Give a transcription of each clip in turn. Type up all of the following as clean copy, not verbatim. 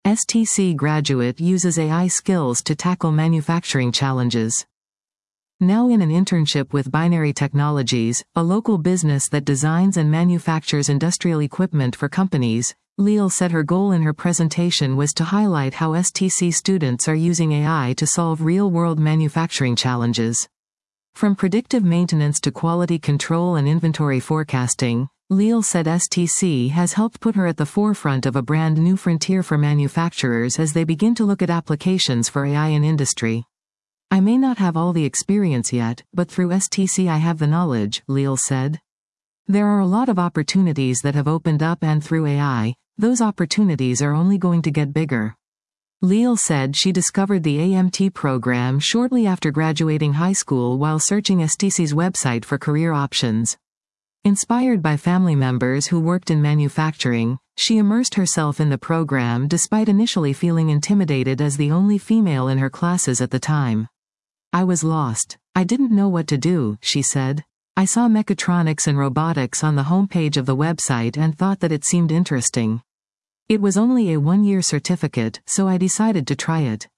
STC graduate uses AI skills to tackle manufacturing challenges. Now in an internship with Binary Technologies, a local business that designs and manufactures industrial equipment for companies, Leal said her goal in her presentation was to highlight how STC students are using AI to solve real-world manufacturing challenges. From predictive maintenance to quality control and inventory forecasting, Leal said STC has helped put her at the forefront of a brand new frontier for manufacturers as they begin to look at applications for AI in industry. I may not have all the experience yet, but through STC I have the knowledge, Leal said. There are a lot of opportunities that have opened up, and through AI, those opportunities are only going to get bigger. Leal said she discovered the AMT program shortly after graduating high school while searching STC's website for career options. Inspired by family members who worked in manufacturing, she immersed herself in the program despite initially feeling intimidated as the only female in her classes at the time. I was lost. I didn't know what to do, she said. I saw mechatronics and robotics on the homepage of the website and thought that it seemed interesting. It was only a one-year certificate, so I decided to try it.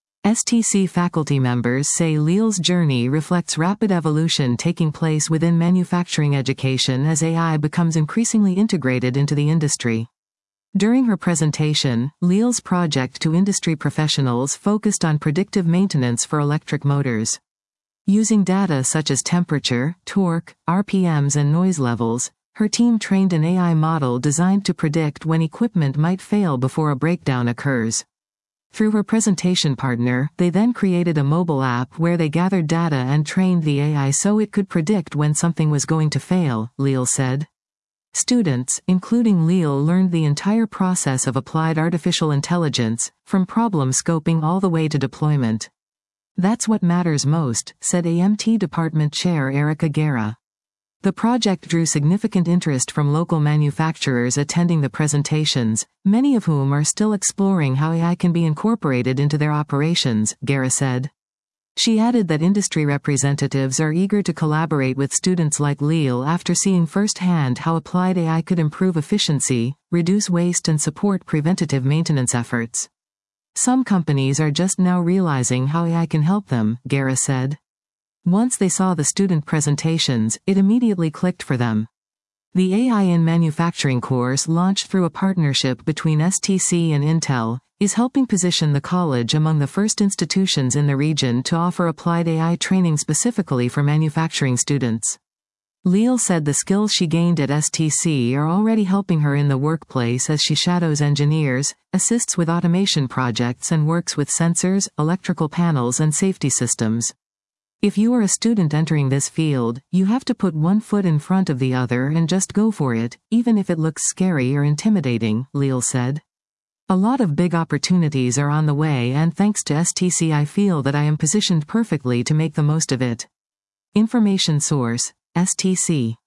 STC faculty members say Leal's journey reflects rapid evolution taking place within manufacturing education as AI becomes increasingly integrated into the industry. During her presentation, Leal's project to industry professionals focused on predictive maintenance for electric motors. Using data such as temperature, torque, RPMs and noise levels, her team trained an AI model designed to predict when equipment might fail before a breakdown occurs. Through her presentation partner, they then created a mobile app where they gathered data and trained the AI so it could predict when something was going to fail, Leal said. Students, including Leal, learned the entire process of applied artificial intelligence, from problem scoping all the way to deployment. That's what matters most, said AMT Department Chair Erica Guerra. The project drew significant interest from local manufacturers attending the presentations, many of whom are still exploring how AI can be incorporated into their operations, Guerra said. She added that industry representatives are eager to collaborate with students like Leal after seeing firsthand how applied AI could improve efficiency, reduce waste and support preventative maintenance efforts. Some companies are just now realizing how AI can help them, Guerra said. Once they saw the student presentations, it immediately clicked for them. The AI in Manufacturing course, launched through a partnership between STC and Intel, is helping position the college among the first institutions in the region to offer applied AI training specifically for manufacturing students. Leal said the skills she gained at STC are already helping her in the workplace as she shadows engineers, assists with automation projects and works with sensors, electrical panels and safety systems. If you are a student entering this field, you have to put one foot in front of the other and just go for it, even if it looks scary or intimidating, Leal said. A lot of big opportunities are on the way, and thanks to STC I feel that I am positioned perfectly to make the most of it. Information source: STC.